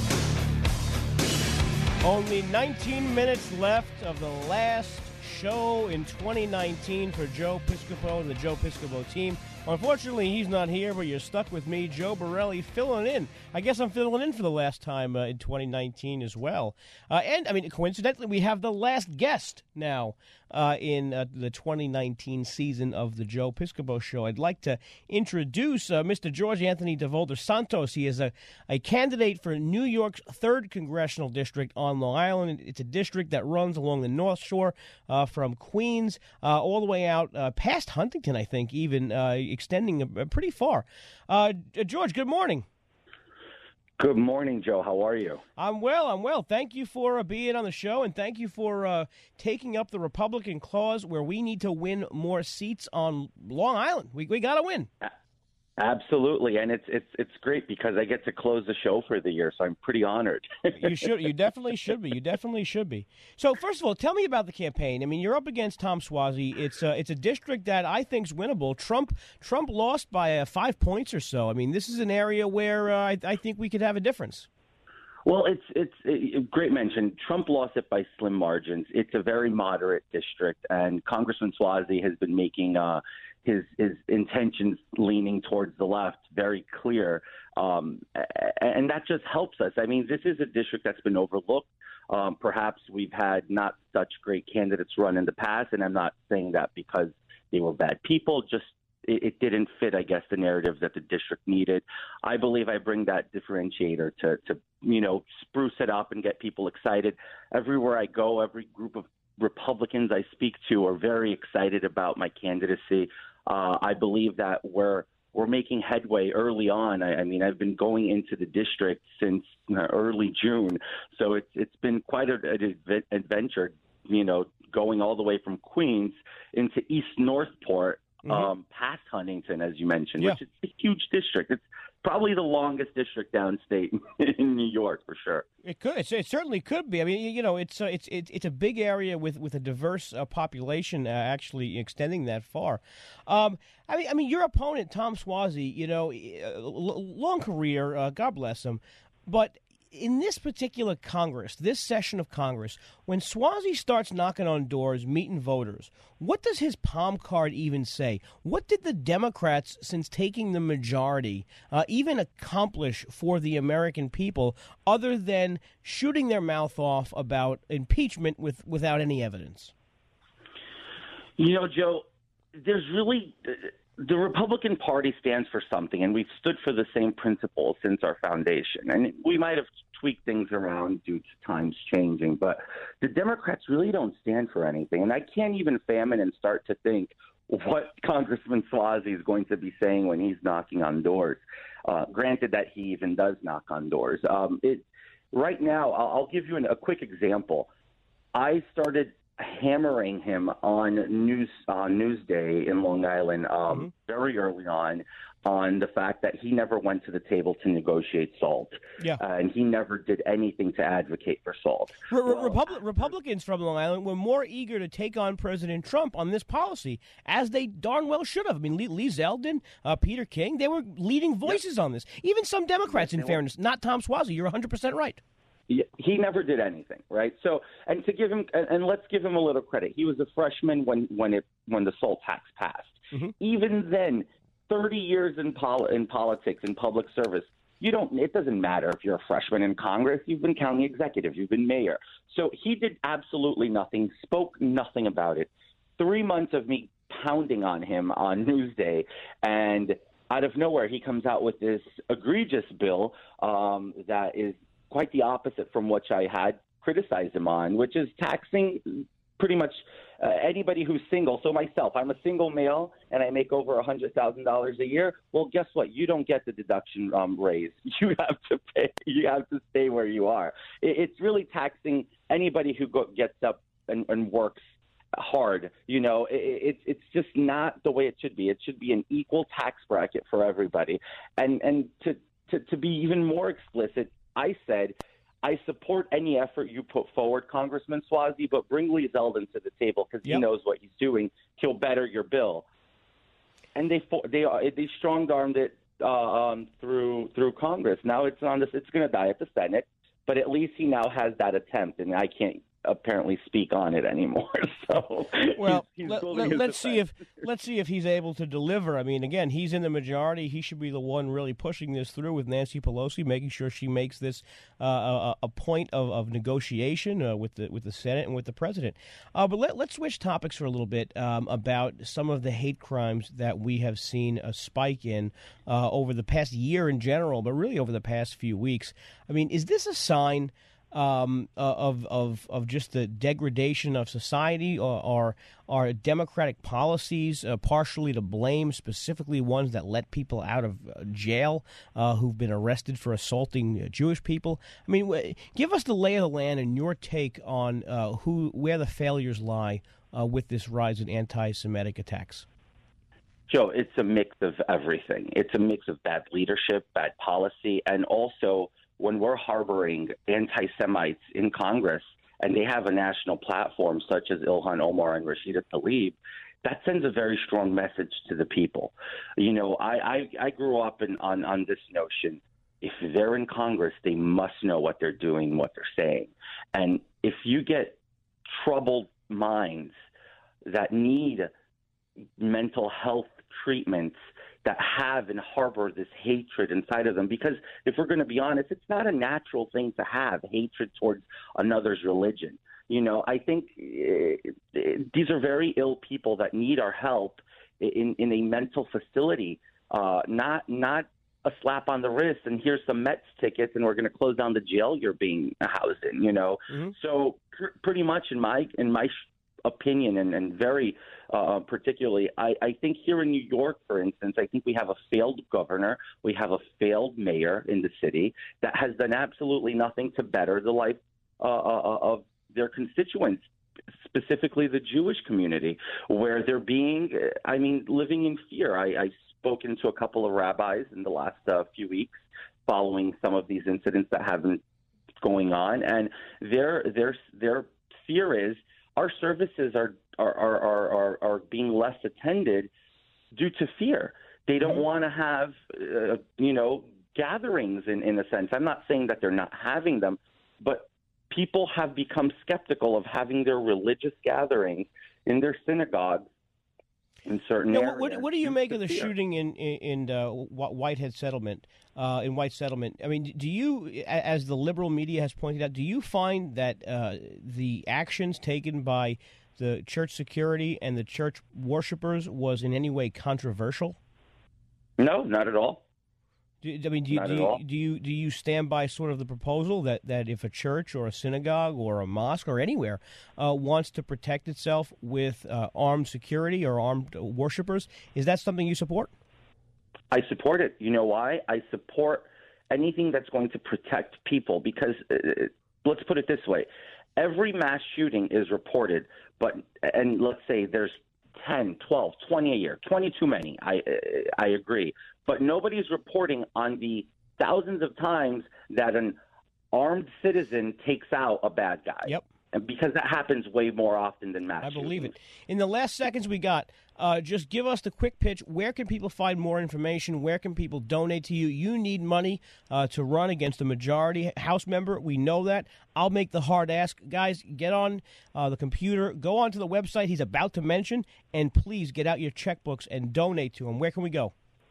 Only 19 minutes left of the last show in 2019 for Joe Piscopo and the Joe Piscopo team. Unfortunately, he's not here, but you're stuck with me, Joe Borelli, filling in. I guess I'm filling in for the last time in 2019 as well. And, I mean, coincidentally, we have the last guest now in the 2019 season of the Joe Piscopo Show. I'd like to introduce Mr. George Anthony DeVolder Santos. He is a candidate for New York's 3rd Congressional District on Long Island. It's a district that runs along the North Shore from Queens all the way out past Huntington, I think, even extending pretty far. George, good morning. Good morning, Joe. How are you? I'm well. Thank you for being on the show, and thank you for taking up the Republican clause where we need to win more seats on Long Island. We got to win. Absolutely, and it's great because I get to close the show for the year, so I'm pretty honored. You should. You definitely should be. You definitely should be. So, first of all, tell me about the campaign. I mean, you're up against Tom Suozzi. It's a district that I think's winnable. Trump lost by 5 points or so. I mean, this is an area where I think we could have a difference. Well, it's a great mention. Trump lost it by slim margins. It's a very moderate district, and Congressman Suozzi has been making his intentions leaning towards the left very clear, and that just helps us. I mean, this is a district that's been overlooked. Perhaps we've had not such great candidates run in the past, and I'm not saying that because they were bad people, just it didn't fit, I guess, the narrative that the district needed. I believe I bring that differentiator to spruce it up and get people excited. Everywhere I go, every group of Republicans I speak to are very excited about my candidacy. I believe that we're making headway early on. I mean, I've been going into the district since early June, so it's been quite an adventure, going all the way from Queens into East Northport, past Huntington, as you mentioned, which is a huge district. It's probably the longest district downstate in New York, for sure. It could. It certainly could be. I mean, it's a big area with a diverse population actually extending that far. I mean, your opponent, Tom Suozzi, long career, God bless him, but in this particular Congress, this session of Congress, when Suozzi starts knocking on doors, meeting voters, what does his palm card even say? What did the Democrats, since taking the majority, even accomplish for the American people other than shooting their mouth off about impeachment without any evidence? Joe, there's really... The Republican Party stands for something, and we've stood for the same principles since our foundation. And we might have tweaked things around due to times changing, but the Democrats really don't stand for anything. And I can't even fathom and start to think what Congressman Suozzi is going to be saying when he's knocking on doors. Granted that he even does knock on doors. Right now, I'll give you a quick example. I started hammering him on Newsday in Long Island very early on the fact that he never went to the table to negotiate SALT. Yeah. And he never did anything to advocate for SALT. Republicans from Long Island were more eager to take on President Trump on this policy, as they darn well should have. I mean, Lee Zeldin, Peter King, they were leading voices on this. Even some Democrats, in fairness, not Tom Suozzi. You're 100% right. He never did anything, right? So, and to give him, and let's give him a little credit. He was a freshman when the SALT tax passed. Even then, 30 years in politics, in public service, it doesn't matter if you're a freshman in Congress. You've been county executive. You've been mayor. So he did absolutely nothing, spoke nothing about it. 3 months of me pounding on him on Newsday, and out of nowhere, he comes out with this egregious bill that is quite the opposite from which I had criticized him on, which is taxing pretty much anybody who's single. So myself, I'm a single male, and I make over $100,000 a year. Well, guess what? You don't get the deduction raise. You have to pay. You have to stay where you are. It's really taxing anybody who gets up and works hard. It's just not the way it should be. It should be an equal tax bracket for everybody. And to be even more explicit, I said, I support any effort you put forward, Congressman Suozzi, but bring Lee Zeldin to the table because he knows what he's doing. He'll better your bill. And they strong-armed it through Congress. Now it's going to die at the Senate, but at least he now has that attempt, and I can't apparently speak on it anymore. So let's see if he's able to deliver. I mean, again, he's in the majority. He should be the one really pushing this through with Nancy Pelosi, making sure she makes this a point of negotiation with the Senate and with the president. But let's switch topics for a little bit about some of the hate crimes that we have seen a spike in over the past year in general, but really over the past few weeks. I mean, is this a sign of just the degradation of society, or are democratic policies partially to blame, specifically ones that let people out of jail who've been arrested for assaulting Jewish people? I mean, give us the lay of the land and your take on where the failures lie with this rise in anti-Semitic attacks. Joe, it's a mix of everything. It's a mix of bad leadership, bad policy, and also when we're harboring anti-Semites in Congress and they have a national platform such as Ilhan Omar and Rashida Tlaib, that sends a very strong message to the people. I grew up on this notion. If they're in Congress, they must know what they're doing, what they're saying. And if you get troubled minds that need mental health treatments that have and harbor this hatred inside of them, because if we're going to be honest, it's not a natural thing to have hatred towards another's religion. I think these are very ill people that need our help in a mental facility, not a slap on the wrist and here's some Mets tickets and we're going to close down the jail you're being housed in. Mm-hmm. So pretty much in my opinion, and very particularly, I think here in New York, for instance, I think we have a failed governor, we have a failed mayor in the city that has done absolutely nothing to better the life of their constituents, specifically the Jewish community, where they're living in fear. I've spoken to a couple of rabbis in the last few weeks following some of these incidents that have been going on, and their fear is our services are being less attended due to fear. They don't want to have, gatherings in a sense. I'm not saying that they're not having them, but people have become skeptical of having their religious gatherings in their synagogues in certain areas. What do you make of the shooting in Whitehead Settlement? In White Settlement, I mean, do you, as the liberal media has pointed out, do you find that the actions taken by the church security and the church worshipers was in any way controversial? No, not at all. Do you stand by sort of the proposal that if a church or a synagogue or a mosque or anywhere wants to protect itself with armed security or armed worshipers, is that something you support? I support it. You know why? I support anything that's going to protect people because let's put it this way. every mass shooting is reported, and let's say there's 10, 12, 20 a year, 20 too many. I agree. But nobody's reporting on the thousands of times that an armed citizen takes out a bad guy. Yep. And because that happens way more often than mass shootings. I believe it. In the last seconds we got, just give us the quick pitch. Where can people find more information? Where can people donate to you? You need money to run against the majority House member. We know that. I'll make the hard ask. Guys, get on the computer. Go onto the website he's about to mention, and please get out your checkbooks and donate to him. Where can we go?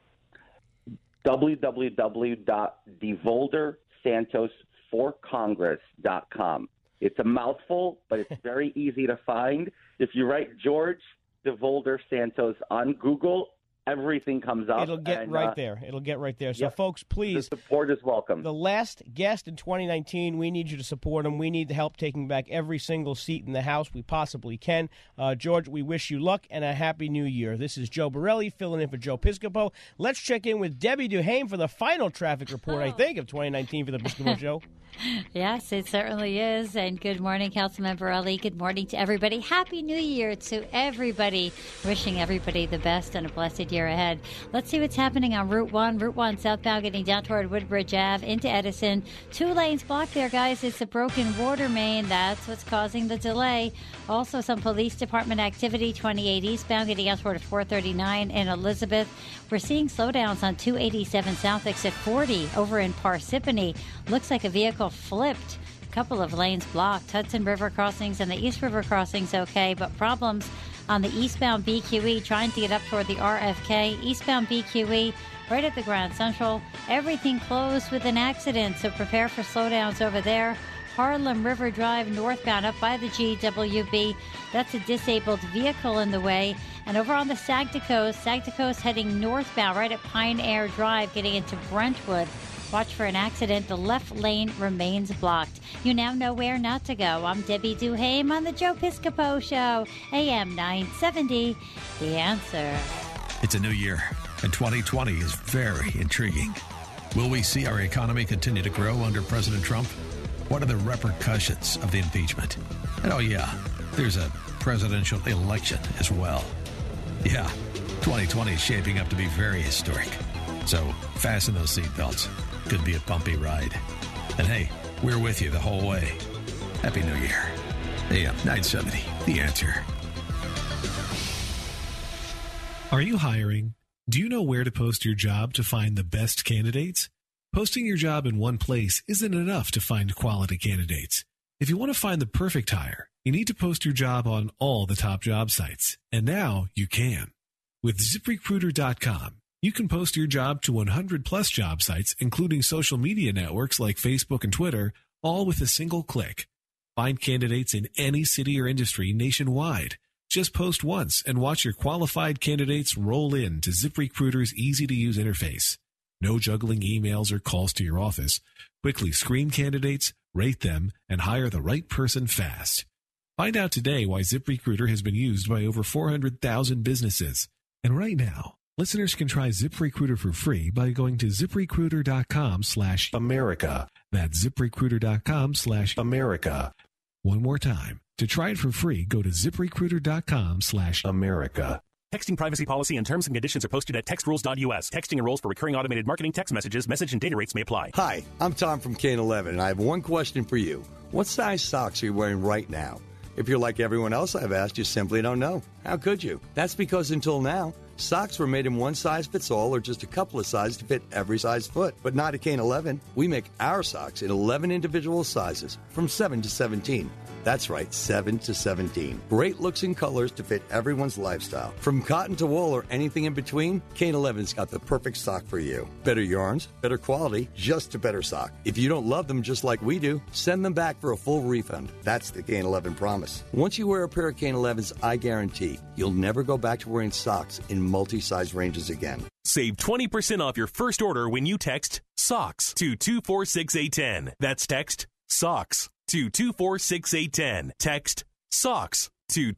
www.DeVolder-Santos-for-Congress.com. It's a mouthful, but it's very easy to find. If you write George DeVolder Santos on Google, everything comes up. It'll get right there. It'll get right there. So, yep. Folks, please. The support is welcome. The last guest in 2019, we need you to support him. We need the help taking back every single seat in the House we possibly can. George, we wish you luck and a Happy New Year. This is Joe Borelli filling in for Joe Piscopo. Let's check in with Debbie Duhame for the final traffic report, I think, of 2019 for the Piscopo Show. Yes, it certainly is. And good morning, Councilman Borelli. Good morning to everybody. Happy New Year to everybody. Wishing everybody the best and a blessed year ahead. Let's see what's happening on Route 1. Route 1 southbound getting down toward Woodbridge Ave into Edison. 2 lanes blocked there, guys. It's a broken water main. That's what's causing the delay. Also, some police department activity. 28 eastbound getting out toward 439 in Elizabeth. We're seeing slowdowns on 287 south exit 40 over in Parsippany. Looks like a vehicle flipped. A couple of lanes blocked. Hudson River crossings and the East River crossings okay, but problems on the eastbound BQE trying to get up toward the RFK. Eastbound BQE right at the Grand Central. Everything closed with an accident, so prepare for slowdowns over there. Harlem River Drive northbound up by the GWB. That's a disabled vehicle in the way. And over on the Sagta Coast heading northbound right at Pine Air Drive getting into Brentwood. Watch for an accident. The left lane remains blocked. You now know where not to go. I'm Debbie Duhame on the Joe Piscopo Show, AM 970. The Answer. It's a new year, and 2020 is very intriguing. Will we see our economy continue to grow under President Trump? What are the repercussions of the impeachment? And oh yeah, there's a presidential election as well. Yeah, 2020 is shaping up to be very historic. So fasten those seatbelts. Could be a bumpy ride. And hey, we're with you the whole way. Happy New Year. AM 970, The Answer. Are you hiring? Do you know where to post your job to find the best candidates? Posting your job in one place isn't enough to find quality candidates. If you want to find the perfect hire, you need to post your job on all the top job sites. And now you can. With ZipRecruiter.com, you can post your job to 100-plus job sites, including social media networks like Facebook and Twitter, all with a single click. Find candidates in any city or industry nationwide. Just post once and watch your qualified candidates roll in to ZipRecruiter's easy-to-use interface. No juggling emails or calls to your office. Quickly screen candidates, rate them, and hire the right person fast. Find out today why ZipRecruiter has been used by over 400,000 businesses. And right now, listeners can try ZipRecruiter for free by going to ZipRecruiter.com/America. That's ZipRecruiter.com/America. One more time. To try it for free, go to ZipRecruiter.com/America. Texting privacy policy and terms and conditions are posted at textrules.us. Texting enrolls for recurring automated marketing text messages. Message and data rates may apply. Hi, I'm Tom from Kane 11, and I have one question for you. What size socks are you wearing right now? If you're like everyone else I've asked, you simply don't know. How could you? That's because until now, socks were made in one size fits all or just a couple of sizes to fit every size foot. But not at Kane 11. We make our socks in 11 individual sizes from 7 to 17. That's right, 7 to 17. Great looks and colors to fit everyone's lifestyle. From cotton to wool or anything in between, Kane 11's got the perfect sock for you. Better yarns, better quality, just a better sock. If you don't love them just like we do, send them back for a full refund. That's the Kane 11 promise. Once you wear a pair of Kane 11s, I guarantee you'll never go back to wearing socks in multi-size ranges again. Save 20% off your first order when you text SOCKS to 246810. That's text SOCKS to 246810. Text SOCKS to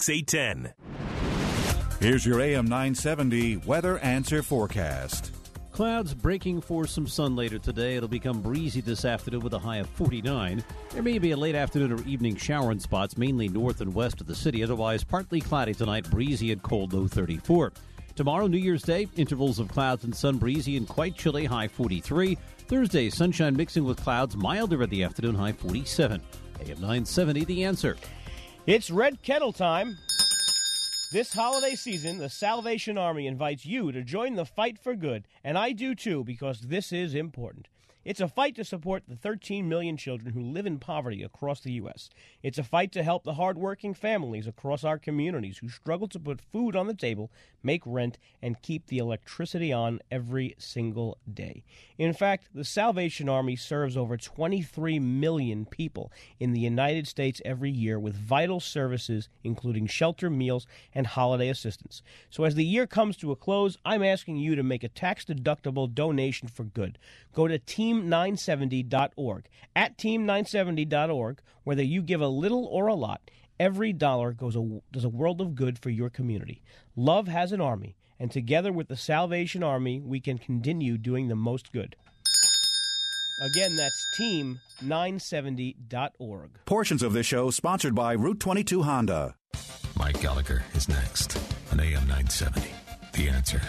246810. Here's your AM 970 Weather Answer Forecast. Clouds breaking for some sun later today. It'll become breezy this afternoon with a high of 49. There may be a late afternoon or evening shower in spots, mainly north and west of the city. Otherwise, partly cloudy tonight, breezy and cold, low 34. Tomorrow, New Year's Day, intervals of clouds and sun, breezy and quite chilly, high 43. Thursday, sunshine mixing with clouds, milder in the afternoon, high 47. AM 970, The Answer. It's Red Kettle time. This holiday season, the Salvation Army invites you to join the fight for good, and I do too, because this is important. It's a fight to support the 13 million children who live in poverty across the U.S. It's a fight to help the hardworking families across our communities who struggle to put food on the table, make rent, and keep the electricity on every single day. In fact, the Salvation Army serves over 23 million people in the United States every year with vital services, including shelter, meals, and holiday assistance. So as the year comes to a close, I'm asking you to make a tax-deductible donation for good. Go to team970.org. At team970.org, whether you give a little or a lot, every dollar does a world of good for your community. Love has an army, and together with the Salvation Army, we can continue doing the most good. Again, that's team970.org. Portions of this show sponsored by Route 22 Honda. Mike Gallagher is next on AM 970. The Answer.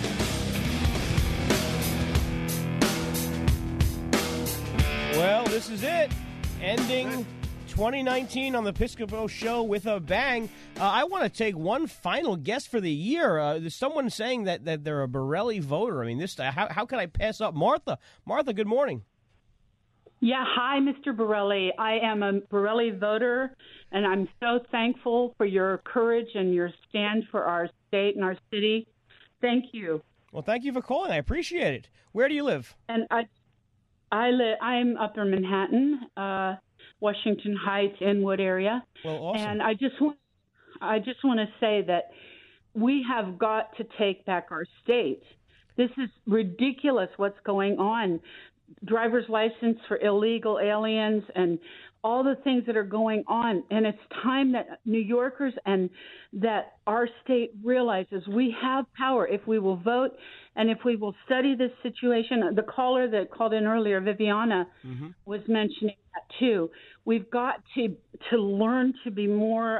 Well, this is it. Ending 2019 on the Piscopo Show with a bang. I want to take one final guess for the year. There's someone saying that they're a Borelli voter. I mean, this how can I pass up Martha? Martha, good morning. Yeah, hi, Mr. Borelli. I am a Borelli voter, and I'm so thankful for your courage and your stand for our state and our city. Thank you. Well, thank you for calling. I appreciate it. Where do you live? And I'm Upper Manhattan, Washington Heights, Inwood area. Well, awesome. And I just want to say that we have got to take back our state. This is ridiculous what's going on. Driver's license for illegal aliens and all the things that are going on. And it's time that New Yorkers and that our state realizes we have power if we will vote and if we will study this situation. The caller that called in earlier, Viviana, was mentioning that too. We've got to learn to be more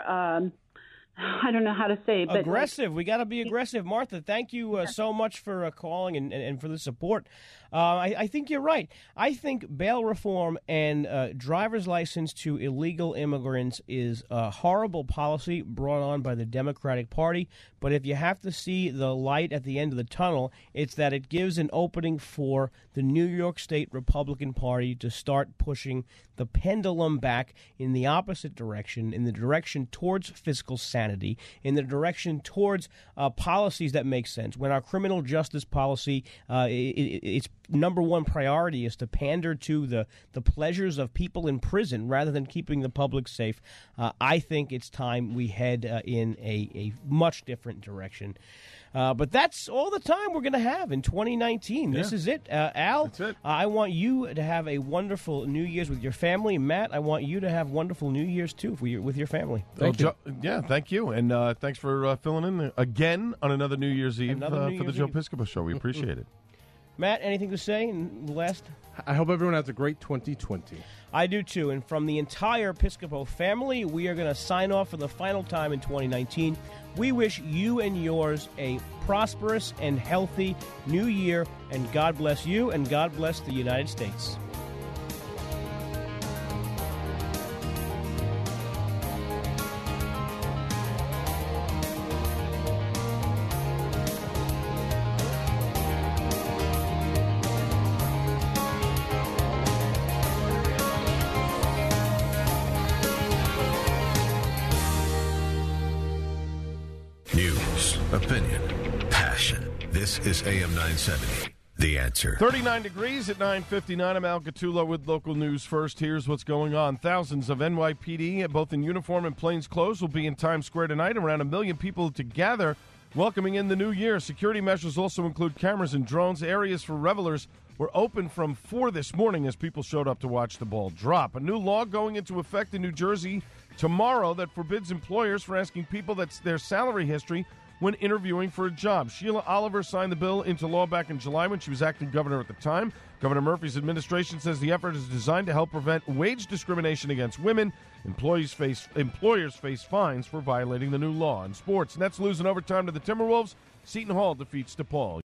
I don't know how to say, but aggressive. We got to be aggressive. Martha, thank you so much for calling and for the support. I think you're right. I think bail reform and driver's license to illegal immigrants is a horrible policy brought on by the Democratic Party. But if you have to see the light at the end of the tunnel, it's that it gives an opening for the New York State Republican Party to start pushing the pendulum back in the opposite direction, in the direction towards fiscal sanity, in the direction towards policies that make sense. When our criminal justice policy, its number one priority is to pander to the pleasures of people in prison rather than keeping the public safe, I think it's time we head in a much different direction. But that's all the time we're going to have in 2019. This is it. Al, that's it. I want you to have a wonderful New Year's with your family. Matt, I want you to have wonderful New Year's, too, with your family. Thank you. Thank you. And thanks for filling in again on another New Year's Eve for the Joe Piscopo Show. We appreciate it. Matt, anything to say in the last? I hope everyone has a great 2020. I do, too. And from the entire Piscopo family, we are going to sign off for the final time in 2019. We wish you and yours a prosperous and healthy new year, and God bless you, and God bless the United States. News, opinion, passion. This is AM 970. The Answer. 39 degrees at 9:59. I'm Al Gattulo with local news first. Here's what's going on. Thousands of NYPD, both in uniform and plainclothes, will be in Times Square tonight. Around 1 million people together welcoming in the new year. Security measures also include cameras and drones. Areas for revelers were open from 4 this morning as people showed up to watch the ball drop. A new law going into effect in New Jersey tomorrow that forbids employers from asking people their salary history when interviewing for a job. Sheila Oliver signed the bill into law back in July when she was acting governor at the time. Governor Murphy's administration says the effort is designed to help prevent wage discrimination against women. Employers face fines for violating the new law. In sports, Nets lose in overtime to the Timberwolves. Seton Hall defeats DePaul.